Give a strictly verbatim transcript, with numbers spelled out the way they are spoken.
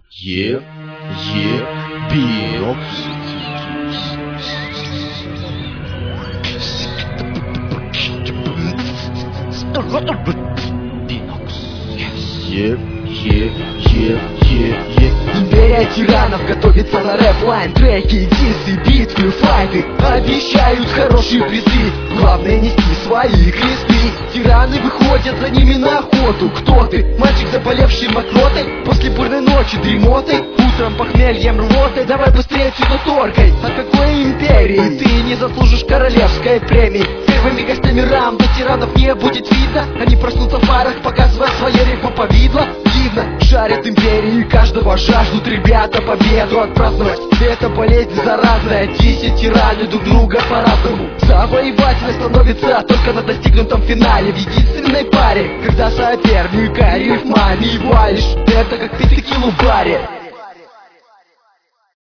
Yeah, yeah, Binox. Binox. Yeah, yeah, yeah, yeah, yeah. Империя тиранов готовится на рэп-лайн. Треки, дисы, битвы, файты обещают хорошие призы. Главное нести свои кресты. Тираны выходят за ними на охоту. Кто ты? Мальчик, заболевший мокротой? После бурной ночи дремотой? Утром похмельем рвотой? Давай быстрее отсюда торкай. От какой империи ты не заслужишь королевской премии? Первыми гостями рам до тиранов не будет видно. Они проснутся в фарах, показывая свое рифмоповидло. Дивно, жарят империи, каждого жаждут ребята победу отпраздновать. Это болезнь заразная, десять тираны друг друга по-разному. Завоеватель становится только на достигнутом финале, в единственной паре, когда соперника рифмами валишь. Это как пить текилу в баре.